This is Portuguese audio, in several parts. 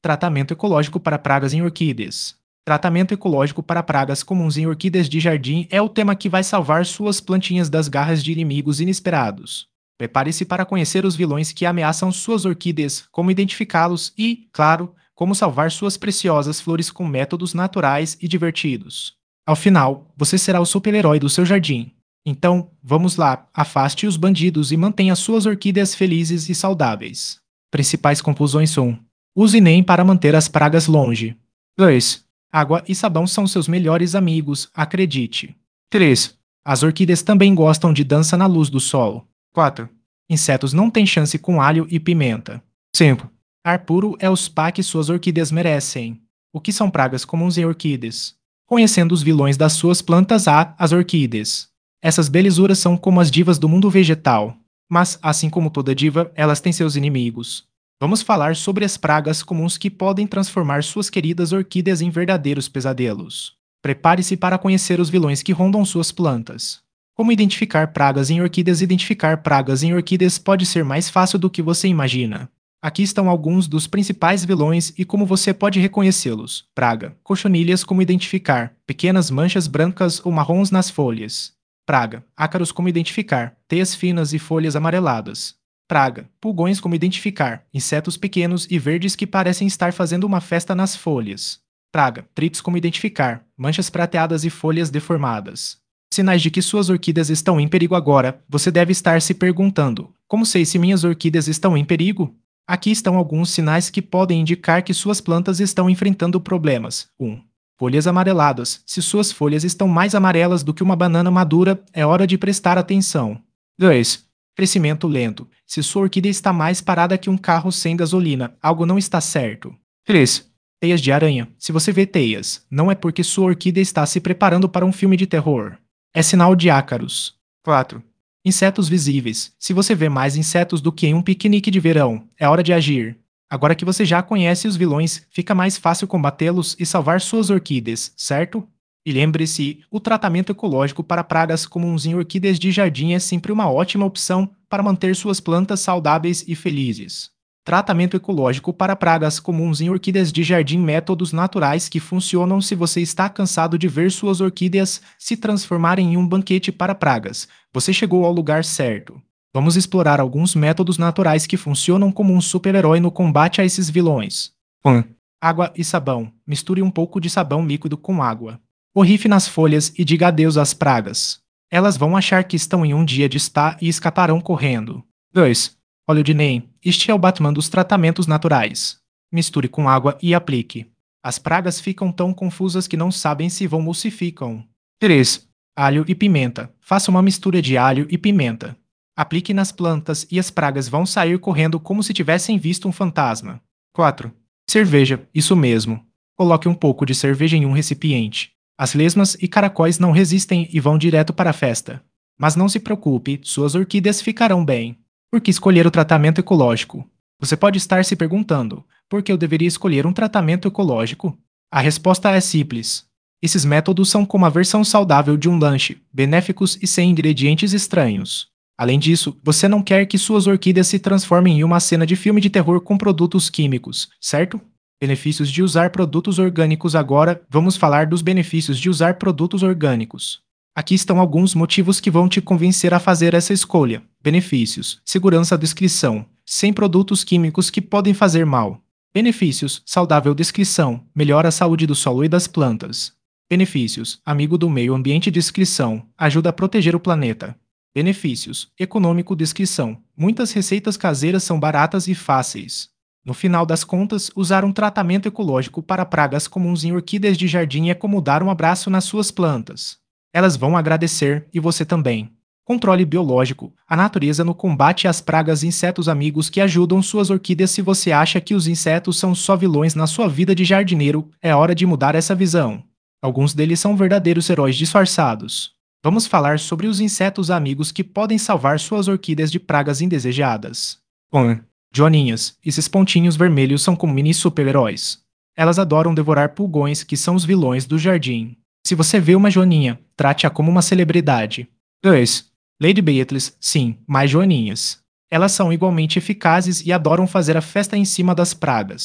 Tratamento ecológico para pragas em orquídeas. Tratamento ecológico para pragas comuns em orquídeas de jardim é o tema que vai salvar suas plantinhas das garras de inimigos inesperados. Prepare-se para conhecer os vilões que ameaçam suas orquídeas, como identificá-los e, claro, como salvar suas preciosas flores com métodos naturais e divertidos. Ao final, você será o super-herói do seu jardim. Então, vamos lá, afaste os bandidos e mantenha suas orquídeas felizes e saudáveis. Principais conclusões são: use NEM para manter as pragas longe. 2. Água e sabão são seus melhores amigos, acredite. 3. As orquídeas também gostam de dança na luz do sol. 4. Insetos não têm chance com alho e pimenta. 5. Ar puro é o spa que suas orquídeas merecem. O que são pragas comuns em orquídeas? Conhecendo os vilões das suas plantas há as orquídeas. Essas belezuras são como as divas do mundo vegetal. Mas, assim como toda diva, elas têm seus inimigos. Vamos falar sobre as pragas comuns que podem transformar suas queridas orquídeas em verdadeiros pesadelos. Prepare-se para conhecer os vilões que rondam suas plantas. Como identificar pragas em orquídeas? Identificar pragas em orquídeas pode ser mais fácil do que você imagina. Aqui estão alguns dos principais vilões e como você pode reconhecê-los. Praga. Cochonilhas. Como identificar? Pequenas manchas brancas ou marrons nas folhas. Praga. Ácaros. Como identificar? Teias finas e folhas amareladas. Praga. Pulgões. Como identificar? Insetos pequenos e verdes que parecem estar fazendo uma festa nas folhas. Praga. Tritos. Como identificar? Manchas prateadas e folhas deformadas. Sinais de que suas orquídeas estão em perigo agora. Você deve estar se perguntando: como sei se minhas orquídeas estão em perigo? Aqui estão alguns sinais que podem indicar que suas plantas estão enfrentando problemas. 1. Folhas amareladas. Se suas folhas estão mais amarelas do que uma banana madura, é hora de prestar atenção. 2. Crescimento lento. Se sua orquídea está mais parada que um carro sem gasolina, algo não está certo. 3. Teias de aranha. Se você vê teias, não é porque sua orquídea está se preparando para um filme de terror. É sinal de ácaros. 4. Insetos visíveis. Se você vê mais insetos do que em um piquenique de verão, é hora de agir. Agora que você já conhece os vilões, fica mais fácil combatê-los e salvar suas orquídeas, certo? E lembre-se, o tratamento ecológico para pragas comuns em orquídeas de jardim é sempre uma ótima opção para manter suas plantas saudáveis e felizes. Tratamento ecológico para pragas comuns em orquídeas de jardim, métodos naturais que funcionam se você está cansado de ver suas orquídeas se transformarem em um banquete para pragas. Você chegou ao lugar certo. Vamos explorar alguns métodos naturais que funcionam como um super-herói no combate a esses vilões. 1. Água e sabão. Misture um pouco de sabão líquido com água. Borrife nas folhas e diga adeus às pragas. Elas vão achar que estão em um dia de spa e escaparão correndo. 2. Óleo de NEM. Este é o Batman dos tratamentos naturais. Misture com água e aplique. As pragas ficam tão confusas que não sabem se vão ou se ficam. 3. Alho e pimenta. Faça uma mistura de alho e pimenta. Aplique nas plantas e as pragas vão sair correndo como se tivessem visto um fantasma. 4. Cerveja. Isso mesmo. Coloque um pouco de cerveja em um recipiente. As lesmas e caracóis não resistem e vão direto para a festa. Mas não se preocupe, suas orquídeas ficarão bem. Por que escolher o tratamento ecológico? Você pode estar se perguntando: por que eu deveria escolher um tratamento ecológico? A resposta é simples. Esses métodos são como a versão saudável de um lanche, benéficos e sem ingredientes estranhos. Além disso, você não quer que suas orquídeas se transformem em uma cena de filme de terror com produtos químicos, certo? Benefícios de usar produtos orgânicos. Agora, vamos falar dos benefícios de usar produtos orgânicos. Aqui estão alguns motivos que vão te convencer a fazer essa escolha. Benefícios: segurança. Descrição: sem produtos químicos que podem fazer mal. Benefícios: saudável. Descrição: melhora a saúde do solo e das plantas. Benefícios: amigo do meio ambiente. Descrição: ajuda a proteger o planeta. Benefícios: econômico. Descrição: muitas receitas caseiras são baratas e fáceis. No final das contas, usar um tratamento ecológico para pragas comuns em orquídeas de jardim é como dar um abraço nas suas plantas. Elas vão agradecer, e você também. Controle biológico. A natureza no combate às pragas. Insetos amigos que ajudam suas orquídeas. Se você acha que os insetos são só vilões na sua vida de jardineiro, é hora de mudar essa visão. Alguns deles são verdadeiros heróis disfarçados. Vamos falar sobre os insetos amigos que podem salvar suas orquídeas de pragas indesejadas. 1. Joaninhas. Esses pontinhos vermelhos são como mini super-heróis. Elas adoram devorar pulgões, que são os vilões do jardim. Se você vê uma joaninha, trate-a como uma celebridade. 2. Lady Beetles. Sim, mais joaninhas. Elas são igualmente eficazes e adoram fazer a festa em cima das pragas.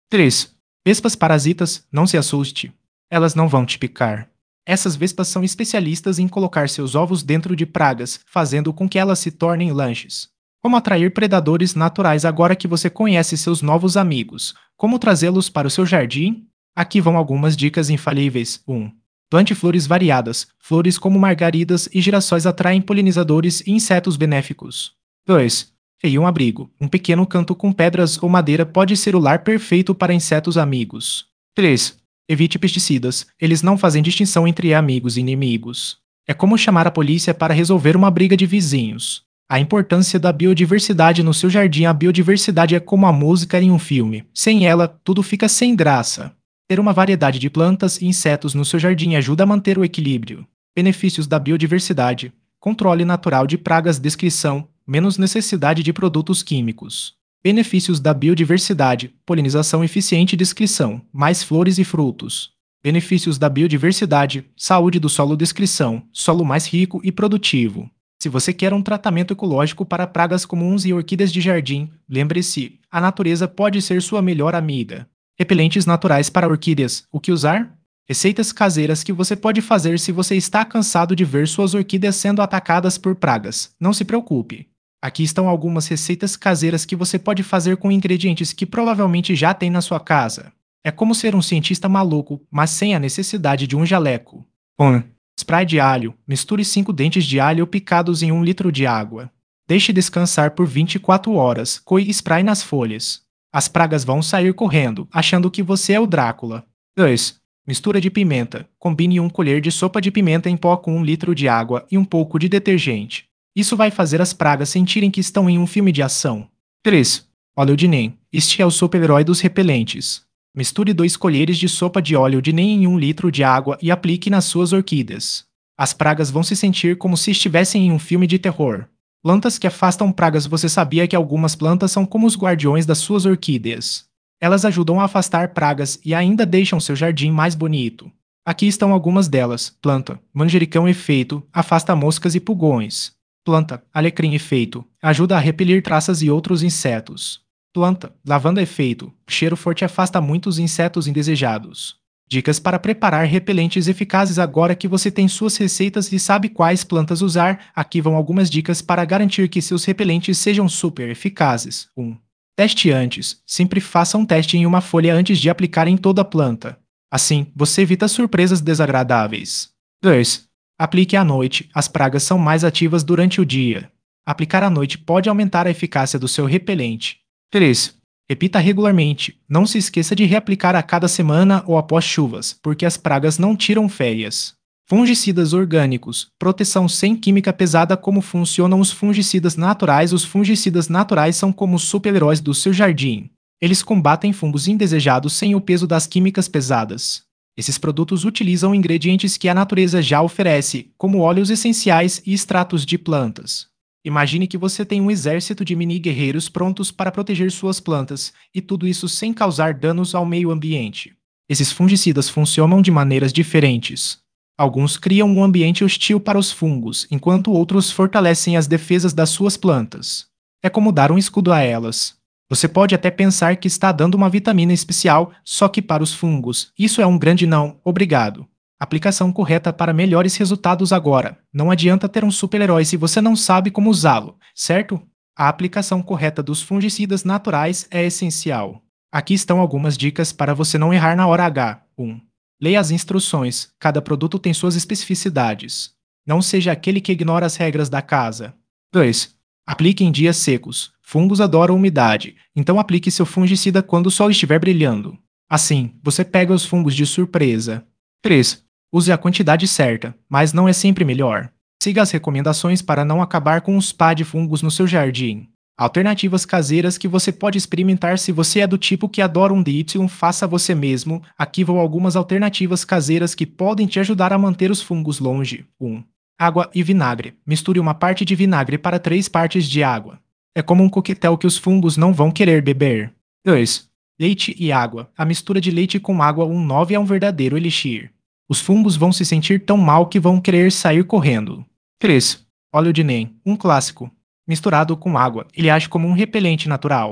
3. Vespas parasitas, não se assuste. Elas não vão te picar. Essas vespas são especialistas em colocar seus ovos dentro de pragas, fazendo com que elas se tornem lanches. Como atrair predadores naturais agora que você conhece seus novos amigos? Como trazê-los para o seu jardim? Aqui vão algumas dicas infalíveis. 1. Plante flores variadas. Flores como margaridas e girassóis atraem polinizadores e insetos benéficos. 2. Crie um abrigo. Um pequeno canto com pedras ou madeira pode ser o lar perfeito para insetos amigos. 3. Evite pesticidas. Eles não fazem distinção entre amigos e inimigos. É como chamar a polícia para resolver uma briga de vizinhos. A importância da biodiversidade no seu jardim. A biodiversidade é como a música em um filme. Sem ela, tudo fica sem graça. Ter uma variedade de plantas e insetos no seu jardim ajuda a manter o equilíbrio. Benefícios da biodiversidade: controle natural de pragas, descrição, menos necessidade de produtos químicos. Benefícios da biodiversidade: polinização eficiente, descrição, mais flores e frutos. Benefícios da biodiversidade: saúde do solo, descrição, solo mais rico e produtivo. Se você quer um tratamento ecológico para pragas comuns e orquídeas de jardim, lembre-se, a natureza pode ser sua melhor amiga. Repelentes naturais para orquídeas. O que usar? Receitas caseiras que você pode fazer se você está cansado de ver suas orquídeas sendo atacadas por pragas. Não se preocupe. Aqui estão algumas receitas caseiras que você pode fazer com ingredientes que provavelmente já tem na sua casa. É como ser um cientista maluco, mas sem a necessidade de um jaleco. 1. Spray de alho. Misture 5 dentes de alho picados em 1 litro de água. Deixe descansar por 24 horas. Coe spray nas folhas. As pragas vão sair correndo, achando que você é o Drácula. 2. Mistura de pimenta. Combine 1 colher de sopa de pimenta em pó com 1 litro de água e um pouco de detergente. Isso vai fazer as pragas sentirem que estão em um filme de ação. 3. Óleo de NEM. Este é o super-herói dos repelentes. Misture 2 colheres de sopa de óleo de NEM em 1 litro de água e aplique nas suas orquídeas. As pragas vão se sentir como se estivessem em um filme de terror. Plantas que afastam pragas. Você sabia que algumas plantas são como os guardiões das suas orquídeas? Elas ajudam a afastar pragas e ainda deixam seu jardim mais bonito. Aqui estão algumas delas. Planta manjericão efeito, afasta moscas e pulgões. Planta alecrim efeito, ajuda a repelir traças e outros insetos. Planta lavanda efeito, cheiro forte, afasta muitos insetos indesejados. Dicas para preparar repelentes eficazes. Agora que você tem suas receitas e sabe quais plantas usar, aqui vão algumas dicas para garantir que seus repelentes sejam super eficazes. 1. Teste antes. Sempre faça um teste em uma folha antes de aplicar em toda a planta. Assim, você evita surpresas desagradáveis. 2. Aplique à noite. As pragas são mais ativas durante o dia. Aplicar à noite pode aumentar a eficácia do seu repelente. 3. Repita regularmente. Não se esqueça de reaplicar a cada semana ou após chuvas, porque as pragas não tiram férias. Fungicidas orgânicos. Proteção sem química pesada. Como funcionam os fungicidas naturais? Os fungicidas naturais são como os super-heróis do seu jardim. Eles combatem fungos indesejados sem o peso das químicas pesadas. Esses produtos utilizam ingredientes que a natureza já oferece, como óleos essenciais e extratos de plantas. Imagine que você tem um exército de mini-guerreiros prontos para proteger suas plantas, e tudo isso sem causar danos ao meio ambiente. Esses fungicidas funcionam de maneiras diferentes. Alguns criam um ambiente hostil para os fungos, enquanto outros fortalecem as defesas das suas plantas. É como dar um escudo a elas. Você pode até pensar que está dando uma vitamina especial, só que para os fungos, isso é um grande não, obrigado. Aplicação correta para melhores resultados agora. Não adianta ter um super-herói se você não sabe como usá-lo, certo? A aplicação correta dos fungicidas naturais é essencial. Aqui estão algumas dicas para você não errar na hora H. 1. Leia as instruções. Cada produto tem suas especificidades. Não seja aquele que ignora as regras da casa. 2. Aplique em dias secos. Fungos adoram umidade, então aplique seu fungicida quando o sol estiver brilhando. Assim, você pega os fungos de surpresa. 3. Use a quantidade certa, mas não é sempre melhor. Siga as recomendações para não acabar com os pá de fungos no seu jardim. Alternativas caseiras que você pode experimentar. Se você é do tipo que adora um DIY, faça você mesmo. Aqui vão algumas alternativas caseiras que podem te ajudar a manter os fungos longe. 1. Água e vinagre. Misture 1 parte de vinagre para 3 partes de água. É como um coquetel que os fungos não vão querer beber. 2. Leite e água. A mistura de leite com água 1,9 é um verdadeiro elixir. Os fungos vão se sentir tão mal que vão querer sair correndo. 3. Óleo de NEM. Um clássico. Misturado com água, ele age como um repelente natural.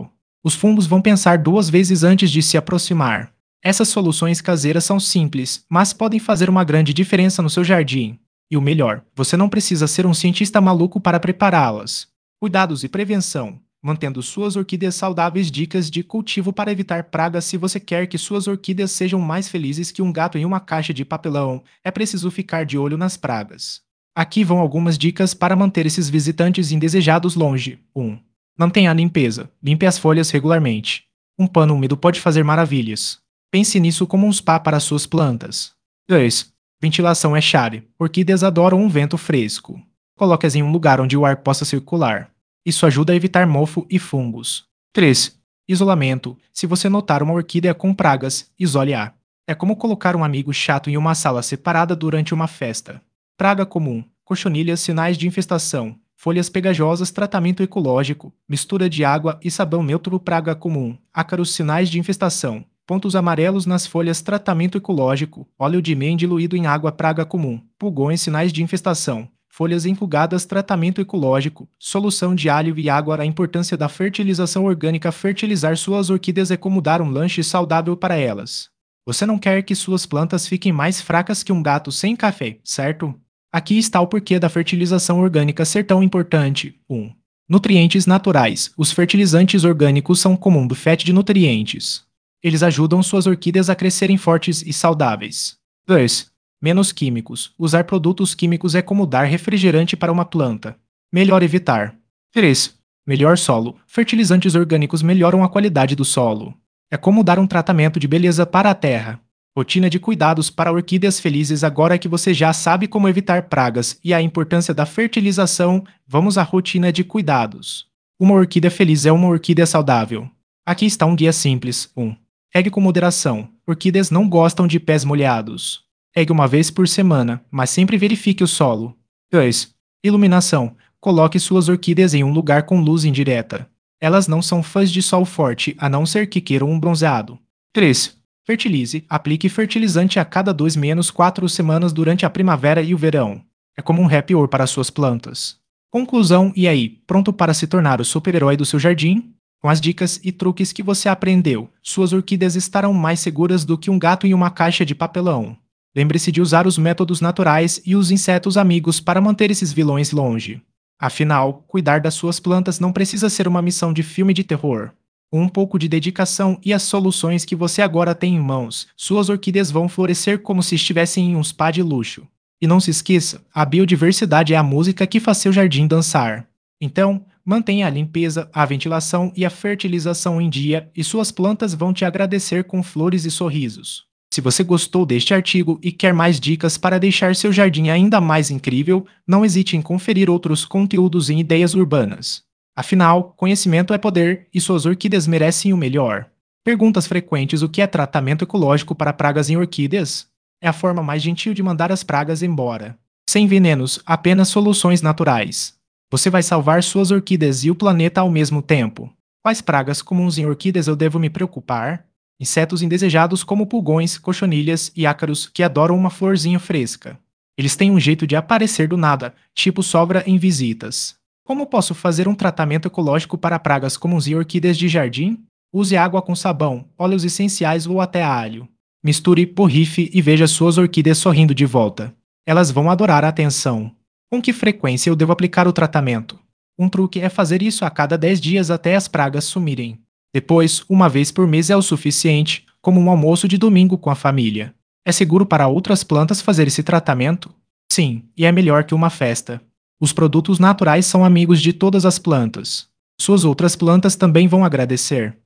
Os fungos vão pensar duas vezes antes de se aproximar. Essas soluções caseiras são simples, mas podem fazer uma grande diferença no seu jardim. E o melhor, você não precisa ser um cientista maluco para prepará-las. Cuidados e prevenção. Mantendo suas orquídeas saudáveis. Dicas de cultivo para evitar pragas. Se você quer que suas orquídeas sejam mais felizes que um gato em uma caixa de papelão, é preciso ficar de olho nas pragas. Aqui vão algumas dicas para manter esses visitantes indesejados longe. 1. Mantenha a limpeza. Limpe as folhas regularmente. Um pano úmido pode fazer maravilhas. Pense nisso como um spa para suas plantas. 2. Ventilação é chave. Orquídeas adoram um vento fresco. Coloque-as em um lugar onde o ar possa circular. Isso ajuda a evitar mofo e fungos. 3. Isolamento. Se você notar uma orquídea com pragas, isole-a. É como colocar um amigo chato em uma sala separada durante uma festa. Praga comum. Cochonilhas, sinais de infestação. Folhas pegajosas, tratamento ecológico. Mistura de água e sabão neutro. Praga comum. Ácaros, sinais de infestação. Pontos amarelos nas folhas, tratamento ecológico. Óleo de mel diluído em água. Praga comum. Pulgões, sinais de infestação. Folhas enrugadas, tratamento ecológico. Solução de alho e água. A importância da fertilização orgânica. Fertilizar suas orquídeas é como dar um lanche saudável para elas. Você não quer que suas plantas fiquem mais fracas que um gato sem café, certo? Aqui está o porquê da fertilização orgânica ser tão importante. 1. Nutrientes naturais. Os fertilizantes orgânicos são como um buffet de nutrientes. Eles ajudam suas orquídeas a crescerem fortes e saudáveis. 2. Menos químicos. Usar produtos químicos é como dar refrigerante para uma planta. Melhor evitar. 3. Melhor solo. Fertilizantes orgânicos melhoram a qualidade do solo. É como dar um tratamento de beleza para a terra. Rotina de cuidados para orquídeas felizes. Agora que você já sabe como evitar pragas e a importância da fertilização, vamos à rotina de cuidados. Uma orquídea feliz é uma orquídea saudável. Aqui está um guia simples. 1. Regue com moderação. Orquídeas não gostam de pés molhados. Regue uma vez por semana, mas sempre verifique o solo. 2. Iluminação. Coloque suas orquídeas em um lugar com luz indireta. Elas não são fãs de sol forte, a não ser que queiram um bronzeado. 3. Fertilize. Aplique fertilizante a cada 2-4 semanas durante a primavera e o verão. É como um happy hour para suas plantas. Conclusão: e aí, pronto para se tornar o super-herói do seu jardim? Com as dicas e truques que você aprendeu, suas orquídeas estarão mais seguras do que um gato em uma caixa de papelão. Lembre-se de usar os métodos naturais e os insetos amigos para manter esses vilões longe. Afinal, cuidar das suas plantas não precisa ser uma missão de filme de terror. Com um pouco de dedicação e as soluções que você agora tem em mãos, suas orquídeas vão florescer como se estivessem em um spa de luxo. E não se esqueça, a biodiversidade é a música que faz seu jardim dançar. Então, mantenha a limpeza, a ventilação e a fertilização em dia e suas plantas vão te agradecer com flores e sorrisos. Se você gostou deste artigo e quer mais dicas para deixar seu jardim ainda mais incrível, não hesite em conferir outros conteúdos em ideias urbanas. Afinal, conhecimento é poder e suas orquídeas merecem o melhor. Perguntas frequentes: o que é tratamento ecológico para pragas em orquídeas? É a forma mais gentil de mandar as pragas embora. Sem venenos, apenas soluções naturais. Você vai salvar suas orquídeas e o planeta ao mesmo tempo. Quais pragas comuns em orquídeas eu devo me preocupar? Insetos indesejados como pulgões, cochonilhas e ácaros que adoram uma florzinha fresca. Eles têm um jeito de aparecer do nada, tipo sobra em visitas. Como posso fazer um tratamento ecológico para pragas comuns em orquídeas de jardim? Use água com sabão, óleos essenciais ou até alho. Misture, borrife e veja suas orquídeas sorrindo de volta. Elas vão adorar a atenção. Com que frequência eu devo aplicar o tratamento? Um truque é fazer isso a cada 10 dias até as pragas sumirem. Depois, uma vez por mês é o suficiente, como um almoço de domingo com a família. É seguro para outras plantas fazer esse tratamento? Sim, e é melhor que uma festa. Os produtos naturais são amigos de todas as plantas. Suas outras plantas também vão agradecer.